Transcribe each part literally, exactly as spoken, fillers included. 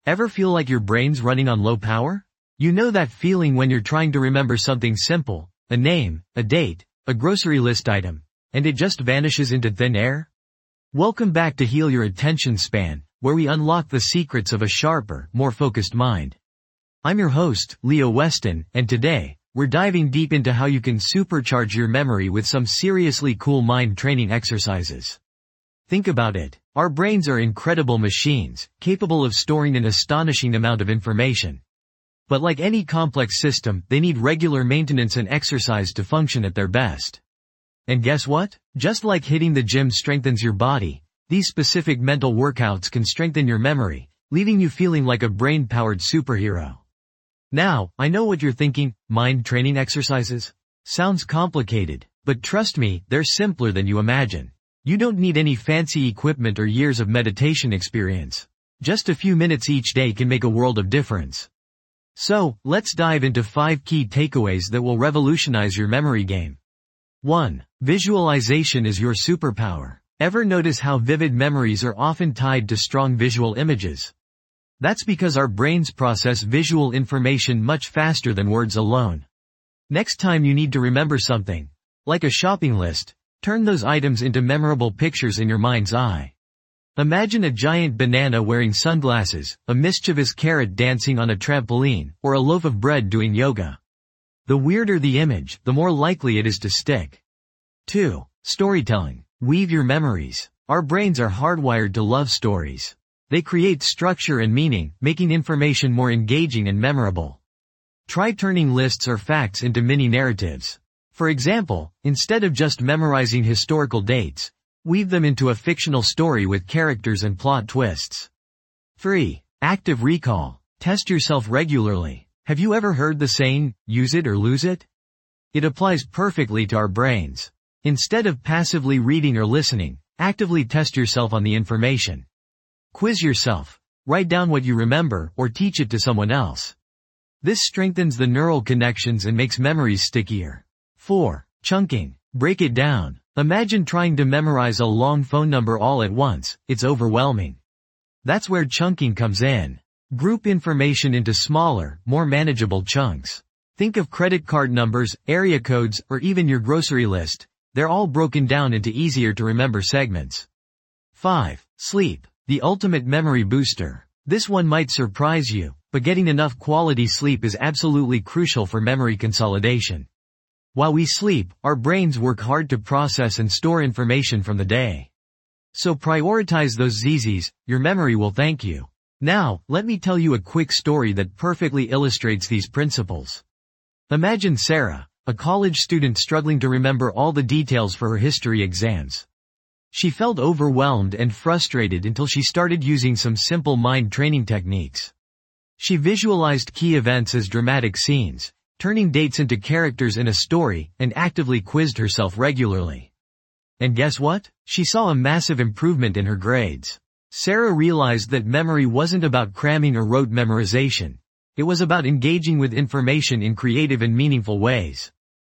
Ever feel like your brain's running on low power? You know that feeling when you're trying to remember something simple, a name, a date, a grocery list item, and it just vanishes into thin air? Welcome back to Heal Your Attention Span, where we unlock the secrets of a sharper, more focused mind. I'm your host, Leo Weston, and today, we're diving deep into how you can supercharge your memory with some seriously cool mind training exercises. Think about it. Our brains are incredible machines, capable of storing an astonishing amount of information. But like any complex system, they need regular maintenance and exercise to function at their best. And guess what? Just like hitting the gym strengthens your body, these specific mental workouts can strengthen your memory, leaving you feeling like a brain-powered superhero. Now, I know what you're thinking, mind training exercises? Sounds complicated, but trust me, they're simpler than you imagine. You don't need any fancy equipment or years of meditation experience. Just a few minutes each day can make a world of difference. So, let's dive into five key takeaways that will revolutionize your memory game. one. Visualization is your superpower. Ever notice how vivid memories are often tied to strong visual images? That's because our brains process visual information much faster than words alone. Next time you need to remember something, like a shopping list, turn those items into memorable pictures in your mind's eye. Imagine a giant banana wearing sunglasses, a mischievous carrot dancing on a trampoline, or a loaf of bread doing yoga. The weirder the image, the more likely it is to stick. two. Storytelling. Weave your memories. Our brains are hardwired to love stories. They create structure and meaning, making information more engaging and memorable. Try turning lists or facts into mini-narratives. For example, instead of just memorizing historical dates, weave them into a fictional story with characters and plot twists. three. Active recall. Test yourself regularly. Have you ever heard the saying, use it or lose it? It applies perfectly to our brains. Instead of passively reading or listening, actively test yourself on the information. Quiz yourself. Write down what you remember or teach it to someone else. This strengthens the neural connections and makes memories stickier. four. Chunking. Break it down. Imagine trying to memorize a long phone number all at once. It's overwhelming. That's where chunking comes in. Group information into smaller, more manageable chunks. Think of credit card numbers, area codes, or even your grocery list. They're all broken down into easier to remember segments. five. Sleep. The ultimate memory booster. This one might surprise you, but getting enough quality sleep is absolutely crucial for memory consolidation. While we sleep, our brains work hard to process and store information from the day. So prioritize those Z Zs, your memory will thank you. Now, let me tell you a quick story that perfectly illustrates these principles. Imagine Sarah, a college student struggling to remember all the details for her history exams. She felt overwhelmed and frustrated until she started using some simple mind training techniques. She visualized key events as dramatic scenes, turning dates into characters in a story, and actively quizzed herself regularly. And guess what? She saw a massive improvement in her grades. Sarah realized that memory wasn't about cramming or rote memorization. It was about engaging with information in creative and meaningful ways.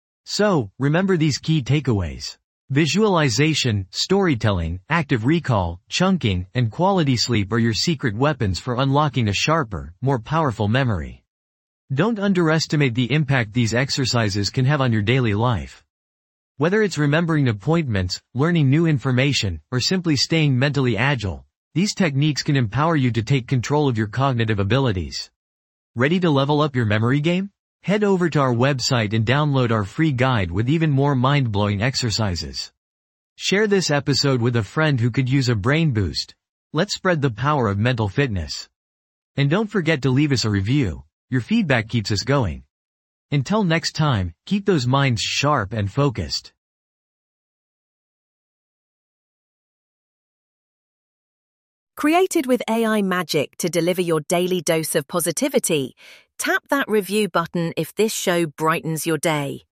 So, remember these key takeaways. Visualization, storytelling, active recall, chunking, and quality sleep are your secret weapons for unlocking a sharper, more powerful memory. Don't underestimate the impact these exercises can have on your daily life. Whether it's remembering appointments, learning new information, or simply staying mentally agile, these techniques can empower you to take control of your cognitive abilities. Ready to level up your memory game? Head over to our website and download our free guide with even more mind-blowing exercises. Share this episode with a friend who could use a brain boost. Let's spread the power of mental fitness. And don't forget to leave us a review. Your feedback keeps us going. Until next time, keep those minds sharp and focused. Created with A I magic to deliver your daily dose of positivity, tap that review button if this show brightens your day.